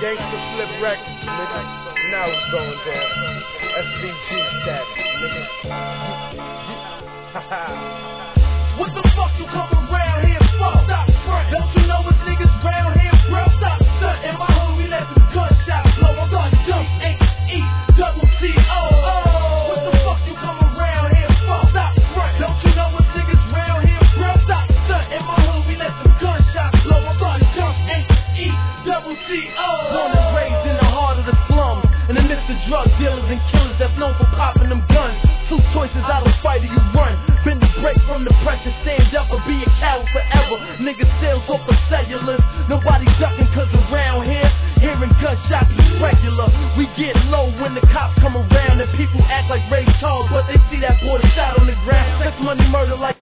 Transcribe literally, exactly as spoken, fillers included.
Gangsta Flip Records, nigga. Now it's going down. S V G status, nigga. What the fuck you come around here for? Stop front. Don't you know what niggas round here, bro? Stop stunting. My homie let some gunshots blow. I'm gonna jump H E double C O. What the fuck you come around here for? Stop front. Don't you know what niggas round here, bro? Stop stunting. My homie let some gunshots blow. I'm gonna jump H E double C O. Born and raised in the heart of the slums, in the midst of drug dealers and killers that's known for popping them guns. Two choices, I don't fight or you run. Been to break from the pressure, stand up or be a coward forever. Niggas sales off the cellulars, nobody ducking cause around here, hearing gunshots is regular. We get low when the cops come around and people act like Ray Charles, but they see that boy shot on the ground. That's money murder like